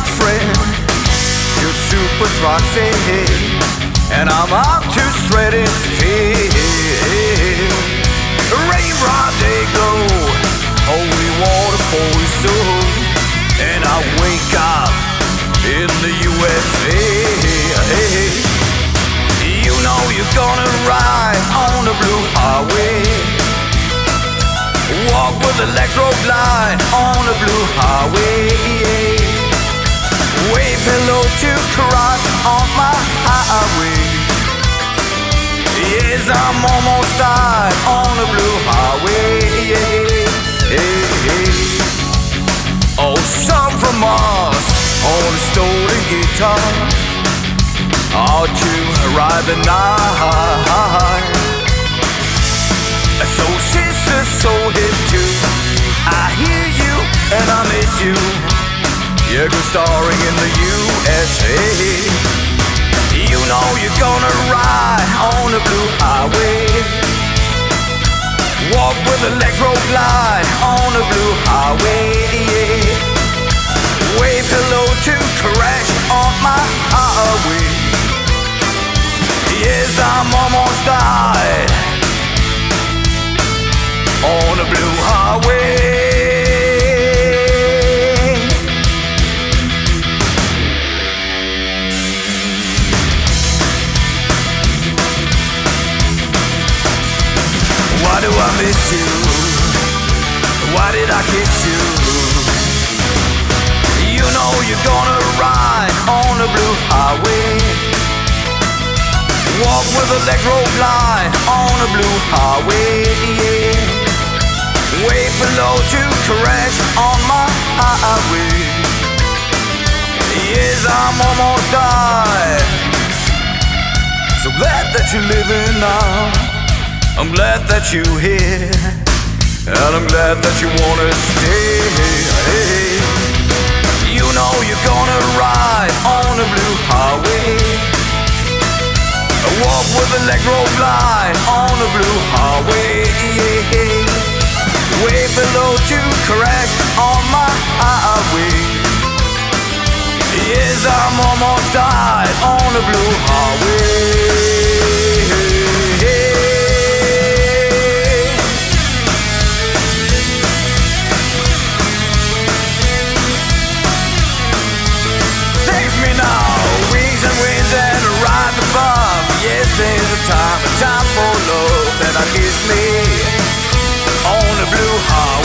good friend, your super proxy, and I'm up to stratosphere. Rain rod they go, holy water for his soul, and I wake up in the USA. You know you're gonna ride on the blue highway, walk with electro glide on the blue highway. Wave hello to cross on my highway. Yes, I'm almost died on the blue highway. Oh, some from Mars on a stolen guitar, how to ride the night. So sister, so hip too, I hear you and I miss you. You're starring in the USA. You know you're gonna ride on the blue highway, walk with electro glide on the blue highway. Wave hello to crash on my highway. Yes, I'm almost died on the blue highway. Why do I miss you? Why did I kiss you? You know you're gonna ride on the blue highway, walk with electro glide on the blue highway. Wait for low to crash on my highway. Yes, I'm almost died. So glad that you're living now. I'm glad that you're here, and I'm glad that you wanna stay. You know you're gonna ride on the blue highway, walk with electro glide on the blue highway. Way below to crash on my highway. Yes, I'm almost died on the blue highway. Save me now, wings and winds and a rise above. Yes, there's a time for love that I kiss me on the blue highway.